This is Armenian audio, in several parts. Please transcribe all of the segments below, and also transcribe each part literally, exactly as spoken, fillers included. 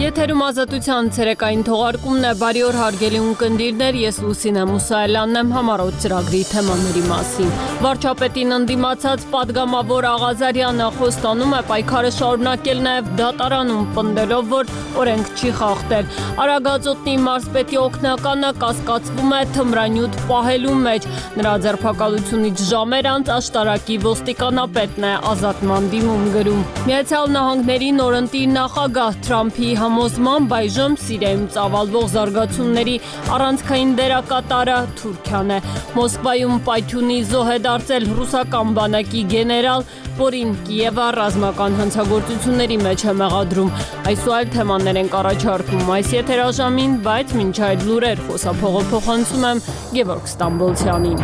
Եթերում ազատության ցերեկային թողարկումն է, բարի օր հարգելի ունկնդիրներ, ես Լուսինե Մուսայելյանն եմ, համառոտ ծրագրի թեմաների մասին։ Վարչապետին ընդդիմացած պատգամավոր Աղազարյանը խոստանում է պայքարը շարունակել նաև դատարանում, պնդելով, որ օրենք չի խախտել։ Արագածոտնի մարզպետի օգնականը կասկածվում է թմրանյութ պահելու մեջ։ Նրա ձերբակալությունից ժամեր անց աշտարակի ոստիկանապետն է ազատման դիմում գրում։ Միացյալ Նահանգների նորընտիր նախագահ Թրամփի համոզմամբ այժմ Սիրիայում ծավալվող զարգացումների առանցքային դերակատարը Թուրքիան է։ Մոսկվայում պայթյունի զոհ է դարձել ռուսական բանակի գեներալ, որին Կիևը ռազմական հանցագործությունների մեջ է մեղադրում։ Այս ու այլ թեմաներ ենք առաջարկում այս եթերաժամին, բայց մինչ այդ լուրեր խոսափողը փոխանցում եմ Գևորգ Ստամբոլցյանին։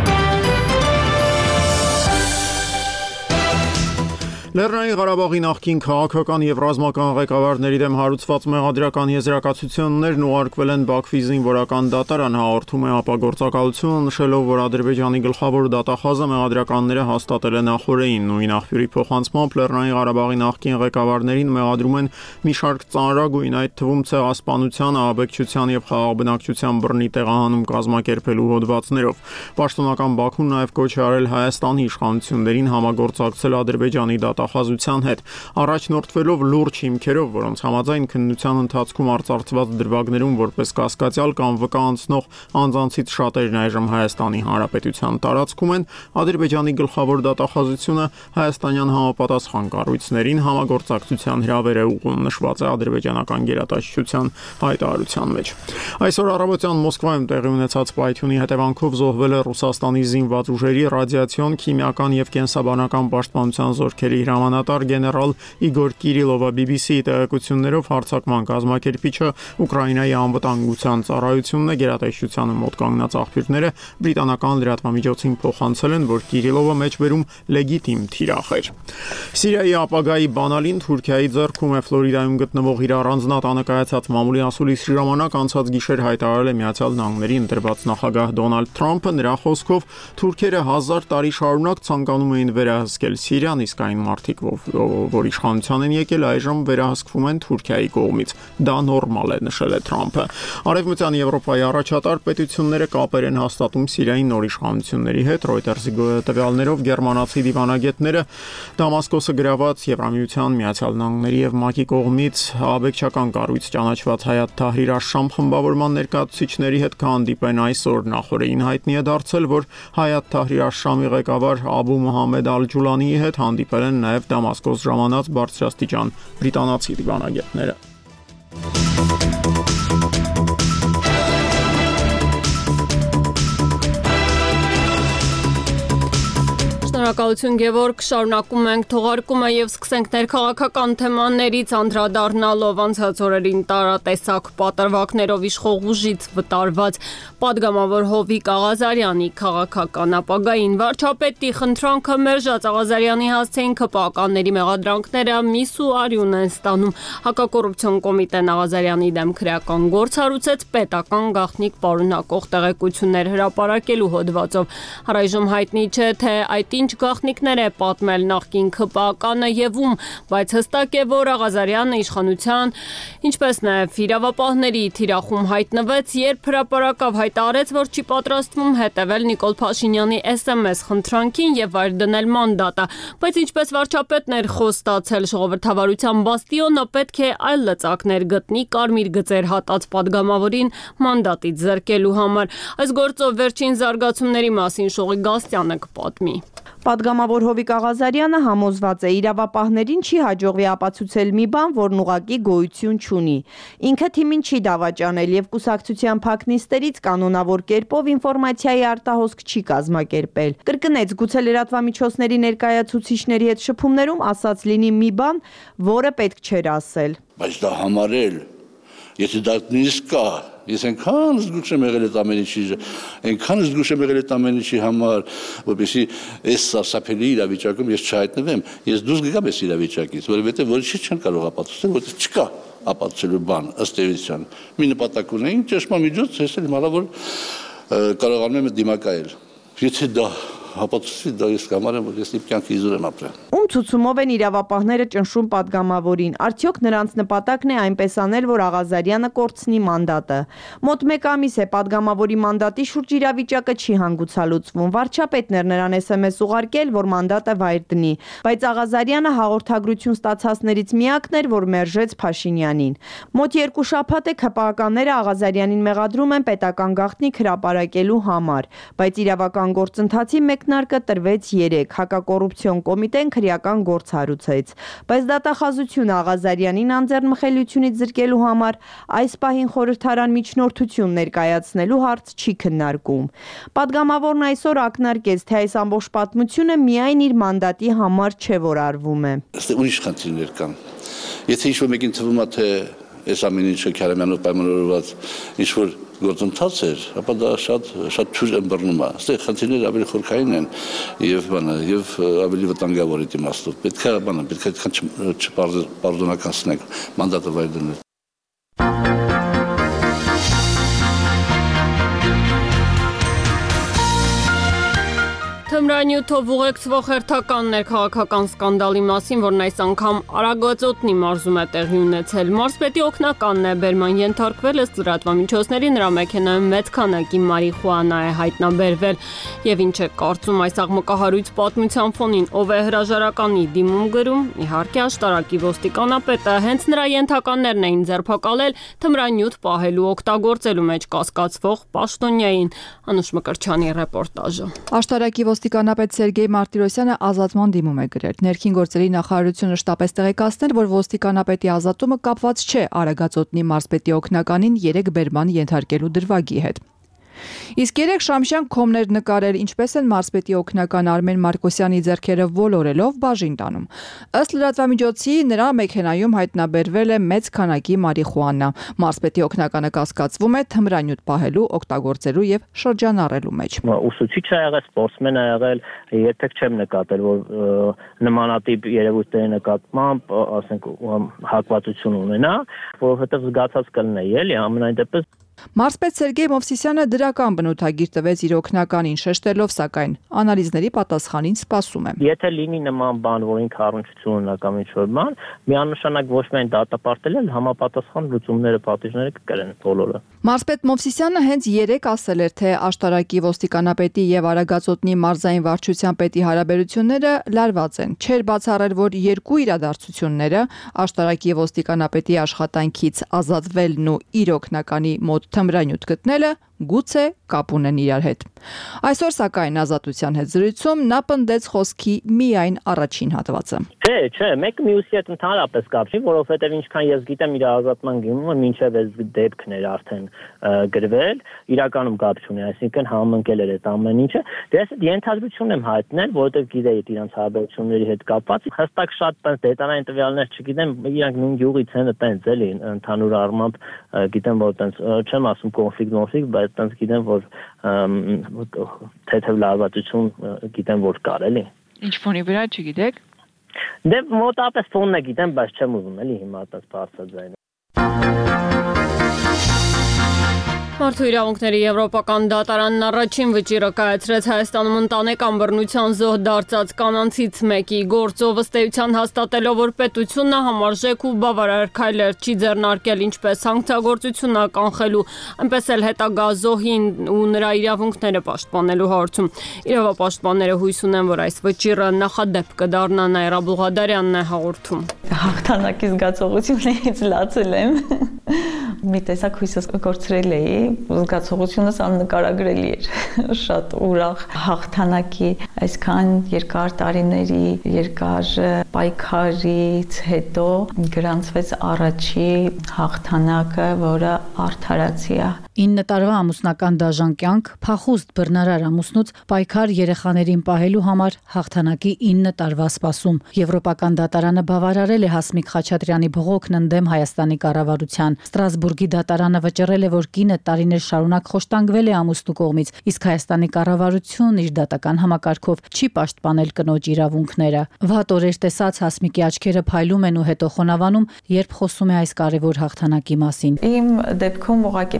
Լեռնային Ղարաբաղի նախկին քաղաքական և ռազմական ղեկավարների դեմ հարուցված մեղադրական եզրակացություններն ուղարկվել են Բաքվի զինվորական դատարան, հաղորդում է ապագործակալությունը, նշելով, որ Ադրբեջանի գլխավոր դատախազը մեղադրականները հաստատել է նախօրեին։ Նույն աղբյուրի փոխանցմամբ Լեռնային Ղարաբաղի նախկին ղեկավարներին մեղադրում են մի շարք ծանրագույն, այդ թվում ցեղասպանության, ահաբեկչության և խաղաղ բնակչության բռնի տեղահանում կազմակերպելու հոդվածներով։ Պաշտոնական Բաքուն նաև կոչ է արել Հայաստանի իշխանություններին համագործակցել Ադրբեջանի դատախազության հետ, առաջնորդվելով լուրջ հիմքերով, որոնց համաձայն քննության ընթացքում արծարծված դրվագներում որպես կասկածյալ կամ վկա անցնող անձանցից շատերն այժմ Հայաստանի Հանրապետության տարածքում են, Ադրբեջանի գլխավոր դատախազությունը հայաստանյան համապատասխան կառույցներին համագործակցության հրավեր է ուղղում, նշված է ադրբեջանական գերատեսչության հայտարարության մեջ։ Այսօր առավոտյան Մոսկվայում տեղի ունեցած պայթյունի հետևանքով զոհվել է Ռուսաստանի զինված ուժերի ռադիացիոն, քիմիական և կենսաբանական պաշտպանության զորքերի հրամանատար գեներալ Իգոր Կիրիլովը բի բի սի-ի տեղեկություններով հարձակման կազմակերպիչը Ուկրաինայի անվտանգության ծառայությունն է, գերատեսչությանը մոտ կանգնած աղբյուրները բրիտանական լրատվամիջոցին փոխանցել են, որ Կիրիլովը մեջբերում լեգիտիմ թիրախ էր։ Սիրիայի ապագայի բանալին Թուրքիայի ձեռքում է։ Ֆլորիդայում գտնվող իր առանձնատանը կայացած մամուլի ասուլիսի ժամանակ անցած գիշեր հայտարարել է Միացյալ Նահանգների ընտրված նախագահ Դոնալդ Թրամփը։ Նրա խոսքով թուրքերը հազար տարի շարունակ ցանկանում էին վերահսկել Սիրիան, իսկ այն մարդիկ, որ իշխանության են եկել, այժմ վերահսկվում են Թուրքիայի կողմից։ Դա նորմալ է, նշել է Թրամփը։ Արևմտյան Եվրոպայի առաջատար պետությունները կապեր են հաստատում Սիրիայի նոր իշխանությունների հետ։ Reuters-ի տվյալներով գերմանացի դիվանագետները Դամասկոսը գրաված Եվրամիության, Միացյալ Նահանգների և ՄԱԿ-ի կողմից աբեկչական կառույց ճանաչված Հայաթ Թահրիր աշ-Շամ խմբավորման ներկայացուցիչների հետ կհանդիպեն այսօր։ Նախորդին հայտնի է դարձել, որ Հայաթ Թահրիր աշ-Շամի ղեկավար Աբու Մոհամմեդ Ալ-Ջուլանիի հետ հանդիպել են նաև Դամասկոս ժամանած բարձրաստիճան բրիտանացի դիվանագետները։ Շնորհակալություն Գևորգ, շարունակում ենք թողարկումը եւ սկսենք ներքաղաքական թեմաներից, անդրադառնալով անցած օրերին տարատեսակ պատրվակներով իշխող ուժից վտարված պատգամավոր Հովիկ Աղազարյանի քաղաքական ապագային։ Վարչապետի խնդրանքը մերժած Աղազարյանի հասցեին ՔՊԱ-ականների մեղադրանքները միս ու արյուն են ստանում։ Հակակոռուպցիոն կոմիտեն Աղազարյանի դեմ քրեական գործ հարուցեց պետական գաղտնիք պարունակող տեղեկություններ հրապարակելու հոդվածով։ Առայժմ հայտնի չէ, թե այդ ինչ գաղտնիքներ է պատմել նախկին ՔՊԱ-ականը եւ ում, բայց հստակ է, որ Աղազարյանը իշխանության, ինչպես նաեւ իրավապահների թիրախում հայտնվեց, երբ հրապարակավ հայտարարեց, որ չի պատրաստվում հետևել Նիկոլ Փաշինյանի էս էմ էս խնդրանքին եւ վայր դնել մանդատը, բայց ինչպես վարչապետն էր խոստացել ժողովրդավարության բաստիոնը, պետք է այլ լծակներ գտնի կարմիր գծեր հատած պատգամավորին մանդատից զրկելու համար։ Այս գործով վերջին զարգացումների մասին Շողիկ Գալստյանը կպատմի։ Պատգամավոր Հովիկ Աղազարյանը համոզված է, իրավապահներին չի հաջողվի ապացուցել մի բան, որն ուղղակի գոյություն չունի։ Ինքը թիմին չի դավաճանել եւ կուսակցության փակնիստերից կանոնավոր կերպով ինֆորմացիայի արտահոսք չի կազմակերպել։ Կրկնեց, գուցե լրատվամիջոցների ներկայացուցիչների հետ շփումներում ասած լինի մի բան, որը պետք չէր ասել։ Բայց դա համարել, եթե դա նույնիսկ կա, ես այնքան զգուշ եմ եղել այդ ամեն ինչի, այնքան զգուշ եմ եղել այդ ամեն ինչի համար, որպեսզի այս սարսափելի իրավիճակում ես չհայտնվեմ, ես դուրս գամ այս իրավիճակից, որովհետև որի չեն կարող ապացուցել, որտեղ չկա ապացուցելու բան ըստ էության։ Մի նպատակ ունեին, ճշմամիջոց, ես էլ իմացա, որ կարողանում եմ դիմակայել։ Եթե դա ապացուցի, դա ես կամարեմ, որ ես իմ կյանքի իզուր եմ ապրել։ Ում ցուցումով են իրավապահները ճնշում պատգամավորին։ Արդյոք նրանց նպատակն է այնպես անել, որ Աղազարյանը կորցնի մանդատը։ Մոտ մեկ ամիս է պատգամավորի մանդատի շուրջ իրավիճակը չի հանգուցալուծվում։ Վարչապետն էր նրան էս էմ էս ուղարկել, որ մանդատը վայր դնի, բայց Աղազարյանը հաղորդագրություն ստացածներից միակն էր, որ մերժեց Փաշինյանին։ Մոտ երկու շաբաթ է ՔՊԱ-ականները Աղազարյանին մեղադրում են պետական գաղտնիք հրապարակելու համար, բայց իրավական գործընթացի մեկնարկը տրվեց երեկ։ Հակակոռուպցիոն կոմիտեն քրեական գործ հարուցեց, բայց դատախազությունը Աղազարյանին անձեռնմխելիությունից զրկելու համար այս պահին խորհրդարան միջնորդություն ներկայացնելու հարց չի քննարկում։ Պատգամավորն այսօր ակնարկեց, թե այս ամբողջ պատմությունը միայն իր մանդատի համար չէ, որ արվում է։ Այստեղ ուրիշ խնդիրներ կան։ Եթե ինչ-որ մեկին թվում է, թե այս ամեն ինչը Քարամյանով պայմանավորված ինչ-որ գործընթաց էր, ապա դա շատ շատ թույլ ըմբռնում է։ Այստեղ խնդիրները ավելի խորքային են եւ բանը եւ ավելի վտանգավոր է իմաստով։ Պետք է բանը, պետք է այդքան չպարդոնականացնել մանդատը վայր դնել։ Թմրանյութով ուղեկցվող հերթականներ քաղաքական սկանդալի մասին, որն այս անգամ Արագածոտնի մարզում է տեղի ունեցել։ Մարզպետի օգնականն է բերման ենթարկվել, ըստ լրատվամիջոցների նրա մեքենայում մեծ քանակի մարիխուանա է հայտնաբերվել։ Եվ ինչ է կարծում այս աղմկահարույց պատմության ֆոնին, ով է հրաժարականի դիմում գրում, իհարկե աշտարակի ոստիկանապետը, հենց նրա ենթականներն էին ձերբակալել թմրանյութ պահելու օգտագործելու մեջ կասկածվող պաշտոնյային։ Անուշ Մկրտչյանի ռեպորտաժը։ Աշտարակի ոստիկանապետ Սերգեյ Մարտիրոսյանը ազատման դիմում է գրել։ Ներքին գործերի նախարարությունը շտապեց տեղեկացնել, որ ոստիկանապետի ազատումը կապված չէ Արագածոտնի մարզպետի օգնականին երեք բերման ենթարկելու դրվագի հետ։ Իսկ երեք Շամշյան քոմներ նկարել, ինչպես են մարզպետի օգնական Արմեն Մարկոսյանի ձեռքերը ոլորելով բաժին տանում։ Ըստ լրատվամիջոցի նրա մեքենայում հայտնաբերվել է մեծ քանակի մարիխուանա։ Մարզպետի օգնականը կասկածվում է թմրանյութ պահելու, օգտագործելու եւ շրջանառելու մեջ։ Ուսուցիչ է եղել, սպորտսմեն է եղել, երբեք չեմ նկատել, որ նմանատիպ երևույթների նկատմամբ, ասենք, հակվածություն ունենա, որովհետեւ զգացած կլինի, էլի, ամենայն դեպս Մարզպետ Սերգեյ Մովսիսյանը դրական բնութագիր տվեց իր օգնականին, շեշտելով սակայն անալիզների պատասխանին սպասում է։ Եթե լինի նման բան, որ ինքը առնչություն ունենա կամ ինչ-որ բան, միանշանակ ոչ միայն դատապարտել են, համապատասխան լուծումները, պատիժները կկրեն բոլորը։ Մարզպետ Մովսիսյանը հենց երեկ ասել էր, թե աշտարակի ոստիկանապետի եւ Արագածոտնի մարզային վարչության պետի հարաբերությունները լարված են։ Չէր բացառել, որ երկու իրադարձությունները աշտարակի ոստիկանապետի աշխատանքից ազատվելն ու իր օգնականի մոտ թմրանյութ գտնելը գուցե կապ ունեն իրար հետ։ Այսօր սակայն Ազատության հետ զրույցում նա պնդեց խոսքի միայն առաջին հատվածը։ Չէ, չէ, մեկը մյուսի հետ ընդհանրապես կապ չի, որովհետև ինչքան ես գիտեմ իր ազատման գինումը մինչև այս դեպքն էր արդեն գրվել, իրականում կապ չունի, այսինքն համընկել էր այդ ամեն ինչը։ Դե ես ենթադրություն եմ հայտնել, որովհետև գիտեի իրանց հարաբերությունների հետ կապված, հստակ շատ տենց դետալային տվյալներ չգիտեմ, իրանք նույն գյուղից են, տենց էլի ընդհանուր առմամբ գիտեմ, որ տենց չեմ ասում կոնֆլիկտ, կոնֆլիկտ, բայց տենց գիտեմ, որ թեթև լարվածություն գիտեմ, որ կար էլի։ Ինչ ֆոնի վրա չգիտեք։ Դե մոտապես ֆոնն է գիտեմ, բայց չեմ ուզում էլի հիմա տես բարձրաձայն։ Մարդու իրավունքների եվրոպական դատարանն առաջին վճիռը կայացրեց Հայաստանում ընտանեկան բռնության զոհ դարձած կանանցից մեկի գործով, ըստ էության հաստատելով, որ պետությունը համարժեք ու բավարար քայլեր չի ձեռնարկել ինչպես սանկցիագործությունը կանխելու, այնպես էլ հետագա զոհին ու նրա իրավունքները պաշտպանելու հարցում։ Իրավապաշտպանները հույս ունեն, որ այս վճիռը նախադեպ կդառնա, Նաիրա Բուղադարյանն է հաղորդում։ Հաղթանակի զգացողություններից լացել եմ։ Մի տեսակ հույսս կորցրել էի, զգացողությունս աննկարագրելի էր, շատ ուրախ հաղթանակի այսքան երկար տարիների երկար պայքարից հետո գրանցվեց առաջի հաղթանակը, որը արդարացի է։ ինը տարվա ամուսնական դաժան կյանք, փախուստ բռնարար ամուսնուց պայքար երեխաներին պահելու համար հաղթանակի ինը տարվա սպասում։ Եվրոպական դատարանը բավարարել է Հասմիկ Խաչատրյանի բողոքն ընդդեմ Հայաստանի կառավարության։ Ստրասբուրգի դատարանը վճռել է, որ կինը տարիներ շարունակ խոշտանգվել է ամուսնու կողմից, իսկ Հայաստանի կառավարությունն իր դատական համակարգով չի պաշտպանել կնոջ իրավունքները։ Վատ օրեր տեսած Հասմիկի աչքերը փայլում են ու հետո խոնավանում, երբ խոսում է այս կարևոր հաղթանակի մասին։ Իմ դեպքում ուղղակի փախուստ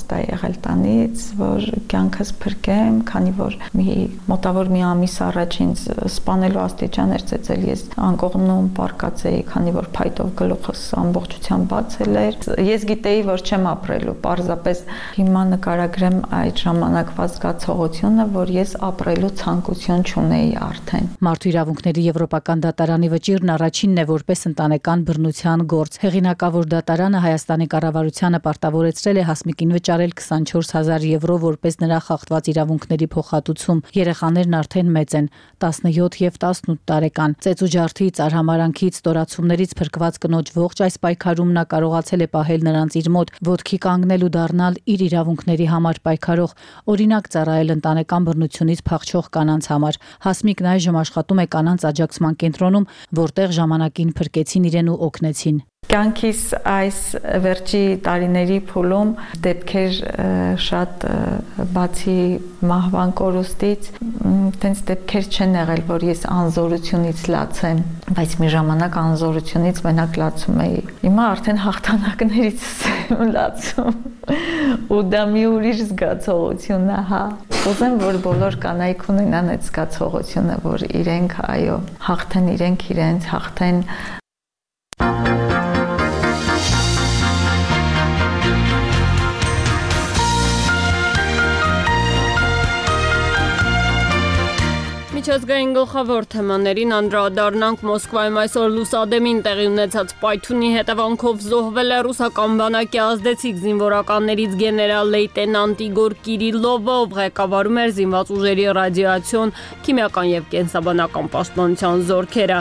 պակաստ է եղել տանից, որ կյանքս փրկեմ, քանի որ մի մոտավոր մի ամիս առաջ ինձ սպանելու աստիճան էր ծեծել, ես անկողնում պարկած էի, քանի որ փայտով գլուխս ամբողջությամբ բացել էր։ Ես գիտեի, որ չեմ ապրելու, պարզապես հիմա նկարագրեմ այդ ժամանակվա զգացողությունը, որ ես ապրելու ցանկություն չունեի արդեն։ Մարդու իրավունքների եվրոպական դատարանի վճիռն առաջինն է որպես ընտանեկան բռնության գործ։ Հեղինակավոր դատարանը Հայաստանի կառավարությանը պարտավորեցրել է Հասմիկին վճարել քսանչորս հազար եվրո որպես նրա խախտված իրավունքների փոխհատուցում։ Երեխաներն արդեն մեծ են՝ տասնյոթ եւ տասնութ տարեկան։ Ծեծուջարդից, արհամարանքից, ստորացումներից փրկված կնոջ ողջ այս պայքարում նա կարողացել է պահել նրանց իր մոտ, ոտքի կանգնել ու դառնալ իր իրավունքների համար պայքարող, օրինակ ծառայել ընտանեկան բռնությունից փախչող կանանց համար։ Հասմիկն այժմ աշխատում է կանանց աջակցման կենտրոնում, որտեղ ժամանակին փրկեցին իրեն ու օգնեցին։ Կյանքիս այս վերջի տարիների փուլում դեպքեր շատ բացի մահվան կորուստից, տենց դեպքեր չեն եղել, որ ես անզորությունից լացեմ, բայց մի ժամանակ անզորությունից մենակ լացում էի։ Հիմա արդեն հաղթանակներից եմ լացում։ Ու դա մի ուրիշ զգացողություն է, հա։ Ուզեմ, որ բոլոր կանայք ունենան այդ զգացողությունը, որ իրենք, այո, հաղթեն իրենք իրենց, հաղթեն Միջազգային գլխավոր թեմաներին անդրադառնանք Մոսկվայում այսօր լուսադեմին տեղի ունեցած պայթյունի հետևանքով զոհվել է ռուսական բանակի ազդեցիկ զինվորականներից գեներալ լեյտենանտ Իգոր Կիրիլովը, ղեկավարում էր զինված ուժերի ռադիացիոն, քիմիական եւ կենսաբանական պաշտպանության զորքերը։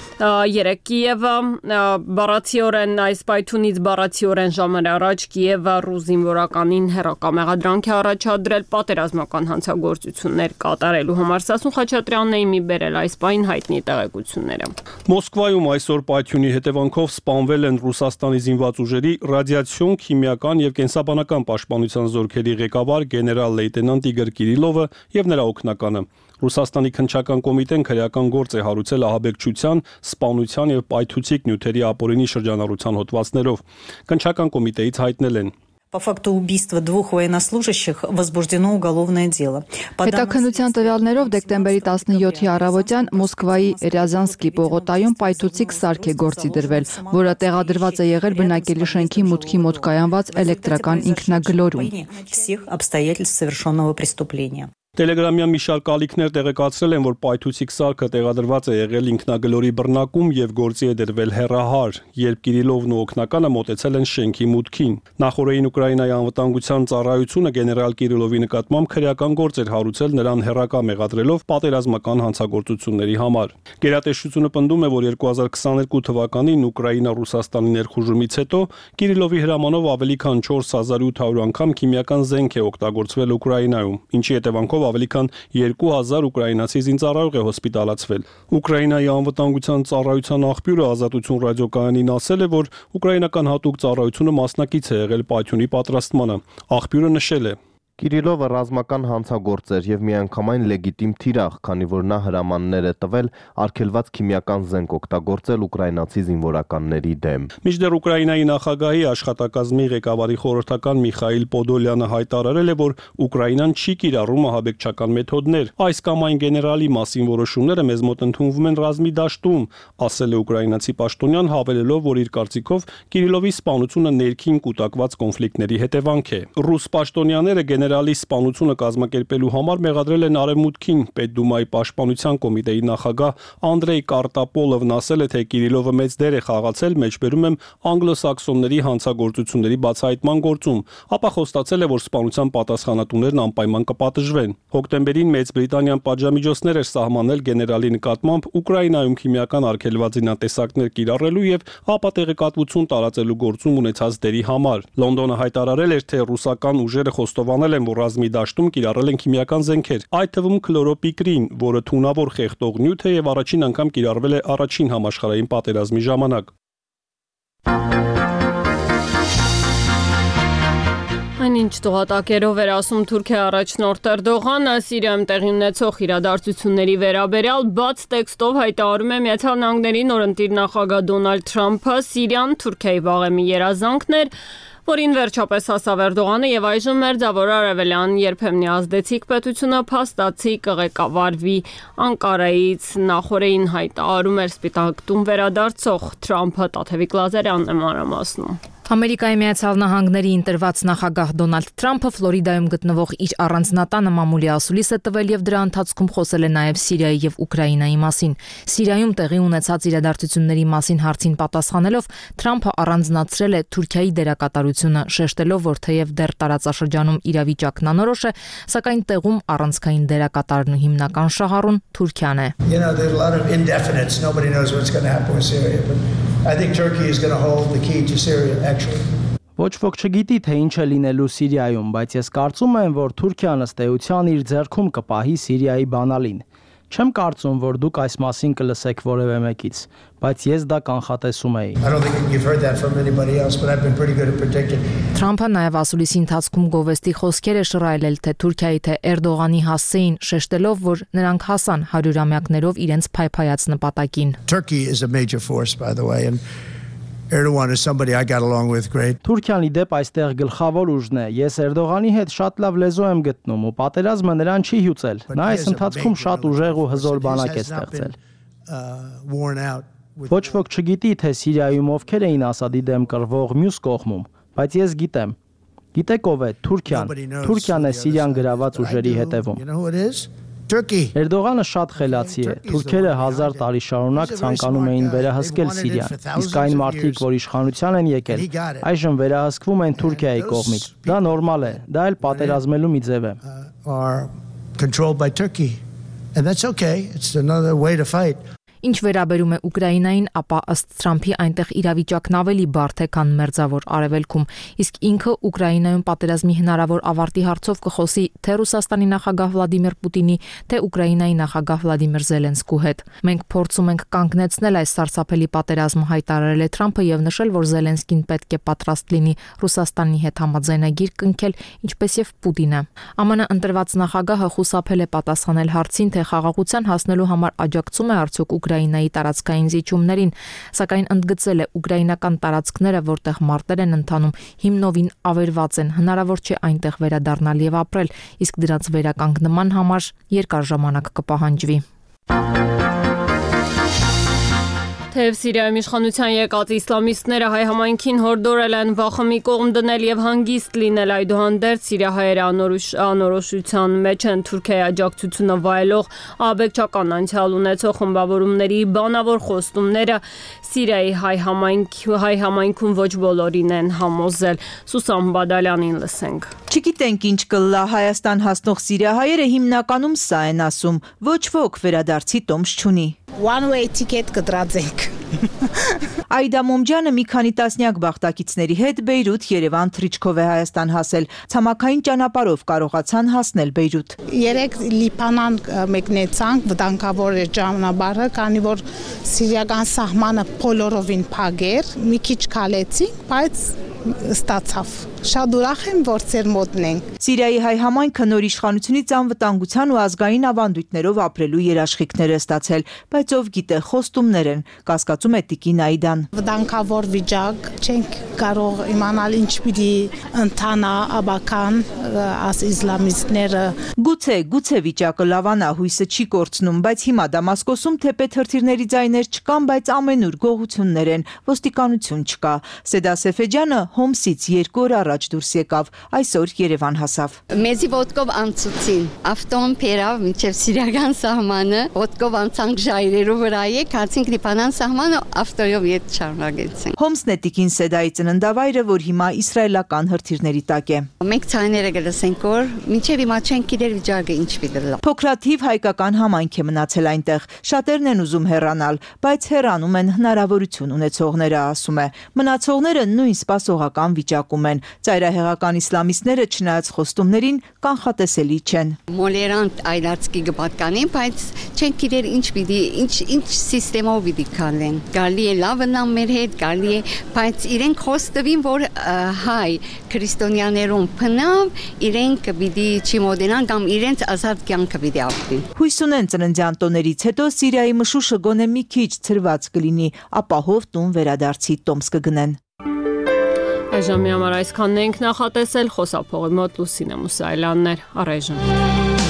Երեկ Կիևը բառացիորեն այս պայթյունից բառացիորեն ժամեր առաջ Կիևը ռուս զինվորականին հերակամեղադրանք է առաջադրել պատերազմական հանցագործություններ կատարելու համար։ Սասուն Խաչատրյանն է մի բերել այս պայն հայտնի տեղեկությունները։ Մոսկվայում այսօր պայթյունի հետևանքով սպանվել են Ռուսաստանի զինված ուժերի ռադիացիոն, քիմիական եւ կենսաբանական պաշտպանության զորքերի ղեկավար գեներալ լեյտենանտ Իգոր Կիրիլովը եւ նրա օգնականը։ Ռուսաստանի քննչական կոմիտեն քրեական գործ է հարուցել ահաբեկչության, սպանության եւ պայթուցիկ նյութերի ապօրինի շրջանառության հոդվածներով։ Քննչական կոմիտեից հայտնել են. По факту убийства двух военнослужащих возбуждено уголовное дело. Հետաքննության տվյալներով դեկտեմբերի տասնյոթի առավոտյան Մոսկվայի Ռязանսկի պողոտայում պայթուցիկ սարք է գործի դրվել, որը տեղադրված է եղել բնակելի շենքի մուտքի մոտ կայանված էլեկտրական ինքնագլորում։ Всех обстоятельств совершенного преступления. Տելեգրամյան մի շարք ալիքներ տեղեկացրել են, որ պայթուցիկ սարքը տեղադրված է եղել ինքնագլորի բռնակում եւ գործի է դրվել հեռահար, երբ Կիրիլովն ու օգնականը մոտեցել են շենքի մուտքին։ Նախորդին Ուկրաինայի անվտանգության ծառայությունը գեներալ Կիրիլովի նկատմամբ քրեական գործ էր հարուցել նրան հեռակա մեղադրելով պատերազմական հանցագործությունների համար։ Գերատեսչությունը պնդում է, որ երկու հազար քսաներկու թվականին Ուկրաինա-Ռուսաստանի ներխուժումից հետո Կիրիլովի հրամանով ավելի քան չորս հազար ութ հարյուր անգամ քիմիական զենք է օգտագործվել Ուկրաինայում, ինչի հետևանքով ավելի քան երկու հազար ուկրաինացի զինծառայող է հոսպիտալացվել։ Ուկրաինայի անվտանգության ծառայության աղբյուրը Ազատություն ռադիոկայանին ասել է, որ ուկրաինական հատուկ ծառայությունը մասնակից է եղել պայթյունի պատրաստմանը։ Աղբյուրը նշել է. Կիրիլովը ռազմական հանցագործ էր եւ միանգամայն լեգիտիմ թիրախ, քանի որ նա հրամաններ է տվել արգելված քիմիական զենք օգտագործել ուկրաինացի զինվորականների դեմ։ Մինչդեռ Ուկրաինայի նախագահի աշխատակազմի ղեկավարի խորհրդական Միխայիլ Պոդոլյանը հայտարարել է, որ Ուկրաինան չի կիրառում ահաբեկչական մեթոդներ։ Այս կամ այն գեներալի մասին որոշումները մեզ մոտ ընդունվում են ռազմի դաշտում, ասել է ուկրաինացի պաշտոնյան, հավելելով, որ իր կարծիքով Կիրիլովի սպանությունը ներքին կուտակված կոնֆլիկտների հետևանք է։ Ռուս պաշտոնյաները գեներալի սպանությունը կազմակերպելու համար մեղադրել են Արևմուտքին։ Պետդումայի պաշտպանության կոմիտեի նախագահ Անդրեյ Կարտապոլովն ասել է, թե Կիրիլովը մեծ դեր է խաղացել, մեջբերում եմ անգլոսաքսոնների հանցագործությունների բացահայտման գործում, ապա խոստացել է, որ սպանության պատասխանատուներն անպայման կպատժվեն։ Հոկտեմբերին Մեծ Բրիտանիան պատժամիջոցներ էր սահմանել գեներալի նկատմամբ Ուկրաինայում քիմիական արգելված զինատեսակներ կիրառելու եւ ապատեղեկատվություն տարածելու գործում ունեցած դերի համար։ Լոնդոնը հայտարարել էր, թե ռուսական ուժերը խոստովանել են, որ ռազմի դաշտում կիրառել են քիմիական զենքեր, այդ թվում քլորոպիկրին, որը թունավոր խեղդող նյութ է եւ առաջին անգամ կիրառվել է առաջին համաշխարհային պատերազմի ժամանակ։ Այնինչ տղատակերով էր ասում Թուրքիա առաջնորդ Էրդողանը Սիրիայում տեղի ունեցող իրադարձությունների վերաբերյալ բաց տեքստով հայտարարում է Միացյալ Նահանգների նորընտիր նախագահ Դոնալդ Թրամփը Սիրիան Թուրքիայի վաղեմի երազանքն էր, որին վերջապես հասավ Էրդողանը եւ այժմ մերձավոր արևելյան երբեմնի ազդեցիկ պետությունը փաստացի կղեկավարվի Անկարայից նախորդին հայտարարում էր Սպիտակ տուն վերադարձող Թրամփը Տաթևիկ Լազարյանն է մանրամասնում։ Ամերիկայի Միացյալ Նահանգների ընտրված նախագահ Դոնալդ Թրամփը Ֆլորիդայում գտնվող իր առանձնատանը մամուլի ասուլիս է տվել եւ դրա ընթացքում խոսել է նաեւ Սիրիայի եւ Ուկրաինայի մասին։ Սիրիայում տեղի ունեցած իրադարձությունների մասին հարցին պատասխանելով Թրամփը առանձնացրել է Թուրքիայի դերակատարությունը, շեշտելով, որ թեև դեռ տարածաշրջանում իրավիճակն անորոշ է, սակայն տեղում առանցքային դերակատարն ու հիմնական շահառուն Թուրքիան է։ You know, there's a lot of indefinites. Nobody knows what's going to happen with Syria, but I think Turkey is going to hold the key to Syria actually. Ոչ ոք չգիտի, թե ինչ է լինելու Սիրիայում, բայց ես կարծում եմ, որ Թուրքիան ըստ էության իր ձեռքում կպահի Սիրիայի բանալին։ Չեմ կարծում, որ դուք այս մասին կլսեք որևէ մեկից, բայց ես դա կանխատեսում էի։ Թրամփը նաև ասուլիսի ընթացքում գովեստի խոսքեր է շռայլել թե Թուրքիայի, թե Էրդողանի հասցեին, շեշտելով, որ նրանք հասան հարյուրամյակներով իրենց փայփայած նպատակին։ Turkey is a major force, by the way, and Erdogan is somebody I got along with great. Թուրքիան ի դեպ այստեղ գլխավոր ուժն է։ Ես Էրդողանի հետ շատ լավ լեզու եմ գտնում ու պատերազմը նրան չի հյուծել։ Նա այս ընթացքում շատ ուժեղ ու հզոր բանակ է ստեղծել։ Ոչ ոք չգիտի, թե Սիրիայում ովքեր էին Ասադի դեմ կռվող մյուս կողմում, բայց ես գիտեմ։ Գիտեք ով է Թուրքիան։ Թուրքիան է Սիրիան գրաված ուժերի հետևում։ Էրդողանը շատ խելացի է։ Թուրքերը հազար տարի շարունակ ցանկանում էին վերահսկել Սիրիան, իսկ այն մարդիկ, որ իշխանության են եկել, այժմ վերահսկվում են Թուրքիայի կողմից։ Դա նորմալ է, դա էլ պատերազմելու մի ձև է։ And that's okay. It's another way to fight. Ինչ վերաբերում է Ուկրաինային, ապա ըստ Թրամփի այնտեղ իրավիճակն ավելի բարդ է, քան մերձավոր արևելքում, իսկ ինքը Ուկրաինայում պատերազմի հնարավոր ավարտի հարցով կխոսի թե Ռուսաստանի նախագահ Վլադիմիր Պուտինի, թե Ուկրաինայի նախագահ Վլադիմիր Զելենսկու հետ։ Մենք փորձում ենք կանգնեցնել այս սարսափելի պատերազմը, հայտարարել է Թրամփը եւ նշել, որ Զելենսկին պետք է պատրաստ լինի Ռուսաստանի հետ համաձայնագիր կնքել, ինչպես եւ Պուտինը։ ԱՄՆ ընտրված նախագահը խուսափել է պատասխանել հարցին, թե խաղաղության հասնելու համար աջակցում է արդյոք Ուկրաինայի տարածքային զիջումներին, սակայն ընդգծել է ուկրաինական տարածքները, որտեղ մարտեր են ընթանում, հիմնովին ավերված են, հնարավոր չէ այնտեղ վերադառնալ եւ ապրել, իսկ դրանց վերականգնման համար երկար ժամանակ կպահանջվի։ Թեև Սիրիայում իշխանության եկած իսլամիստները հայ համայնքին հորդորել են վախը մի կողմ դնել եւ հանգիստ լինել, այդուհանդերձ սիրիահայերը անորոշության մեջ են Թուրքիայի աջակցությունը վայելող աբեկչական անցյալ ունեցող խմբավորումների բանավոր խոստումները Սիրիայի հայ համայնքի հայ համայնքում ոչ բոլորին են համոզել։ Սուսան Բադալյանին լսենք։ Չգիտենք ինչ կլա Հայաստան հասնող սիրիահայերը հիմնականում սա են ասում. ոչ ոք վերադարձի տոմս չունի։ One way ticket կտրածենք։ Այդա Մոմջյանը մի քանի տասնյակ բախտակիցների հետ Բեյրութ, Երևան, Թրիչկով է Հայաստան հասել։ Ցամաքային ճանապարհով կարողացան հասնել Բեյրութ։ Երեք Լիբանան մեկնեցանք, վտանգավոր էր ճանապարհը, քանի որ սիրիական սահմանը բոլորովին փագեր, մի քիչ քալեցինք, բայց ստացավ։ Շատ ուրախ եմ, որ ծեր մոտն ենք։ Սիրիայի հայ համայնքը նոր իշխանությունից անվտանգության ու ազգային ավանդույթներով ապրելու երաշխիքներ է ստացել, բայց ով գիտե խոստումներ են, կասկածում է Տիկին Այդան։ Վտանգավոր վիճակ, չենք կարող իմանալ ինչ պիտի ընթանա աբական աս իսլամիստները։ Գուցե, գուցե վիճակը լավանա, հույսը չի կորցնում, բայց հիմա Դամասկոսում թեպետ հրթիռների ձայներ չկան, բայց ամենուր գողություններ են, ոստիկանություն չկա։ Սեդա Սեֆեջյանը Հոմսից երկու օր առաջ դուրս եկավ, այսօր Երևան հասավ։ Մեզի ոտքով անցուցին, ավտոն փերավ մինչև սիրիական սահմանը, ոտքով անցանք ժայռերով վրա եք, հացինք Լիբանան սահմանը, ավտոյով ետ շարունակեցինք։ Հոմսն է Տիկին Սեդայի ծննդավայրը, որ հիմա իսրայելական հրթիռների տակ է։ Մենք ցայները գլսենք, որ մինչև հիմա չենք գիտեր վիճակը ինչ պիտի լա։ Փոքրաթիվ հայկական համայնք է մնացել այնտեղ, շատերն են ուզում հեռանալ, բայց հեռանում են հնարավորություն ունեցողները, ասում է։ Մնացողները նույն սպասողական վիճակում են, Ծայրահեղական իսլամիստները չնայած խոստումներին կանխատեսելի չեն։ Մոլերանտ այլացքի գպատկանին, բայց չեն գիտեր ինչ պիտի, ինչ ինչ սիստեմով պիտի քալեն։ Գալի է լավն մեր հետ, գալի է, բայց իրենք խոստովին, որ հայ քրիստոնյաներուն փնավ, իրենք պիտի չմոդենան կամ իրենց ազատ կյանքը պիտի ապրեն։ Հույս ունեն ծննդյան տոներից հետո Սիրիայի մշուշը գոնե մի քիչ ցրված կլինի, ապահով տուն վերադարձի տոմս կգնեն։ Այժմի համար այսքանն ենք նախատեսել, խոսափողի մոտ Լուսինե Մուսայելյանն էր, առայժմ։